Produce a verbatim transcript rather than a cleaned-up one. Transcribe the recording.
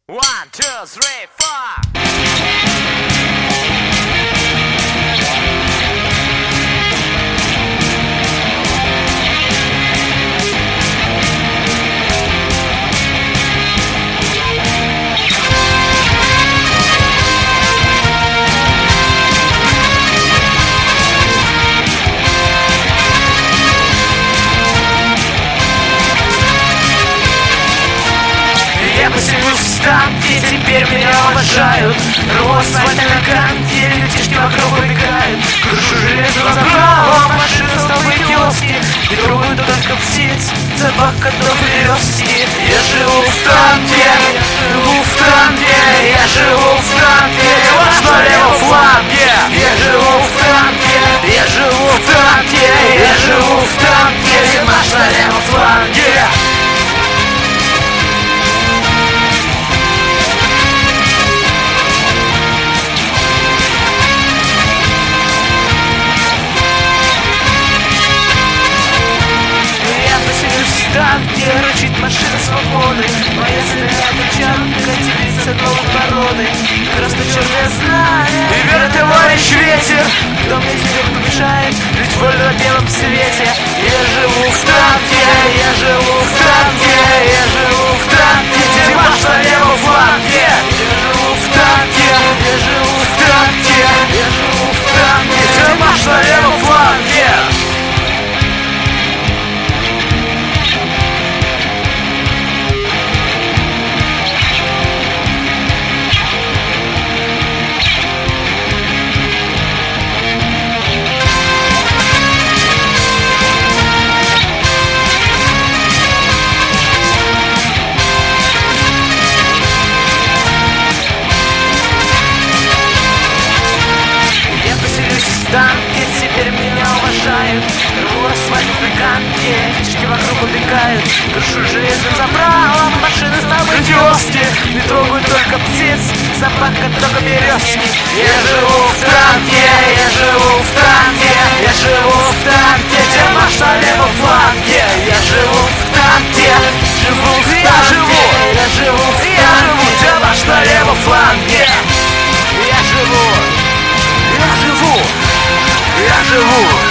One, two, three, four. Я поселюсь там, где теперь меня уважают. Рву асфальт на канте, летишки вокруг убегают. Крушу железо забрала, машина столбы киоски. И трогаю только птиц, собак, котов и березки. Я живу в танке, я живу в танке, я живу в танке, ваш налево фланге. Я живу в танке, я живу в танке, я живу в танке, марш налево фланге. Там, где рычит машина свободы, моя стальная тачанка делится новой породы. Красно-черное знамя и верный товарищ ветер. Кто мне теперь помешает жить вольно на белом свете? Я живу в танке, я живу в танке, я живу в танке, где марш на левом фланге. Я живу в танке, я живу в танке, я живу в танке, где марш на левом фланге. Там, где теперь меня уважают. Рву асфальт на канте, птички вокруг убегают. Крушу железным забралом, машины столбы киоски. Не трогаю только птиц, собак, только березки. Я живу в танке, я живу в танке, я живу в танке, где марш на левом фланге. Я живу в танке, живу в танке, я живу в танке, где марш на левом фланге. Я живу, я живу. Я живу!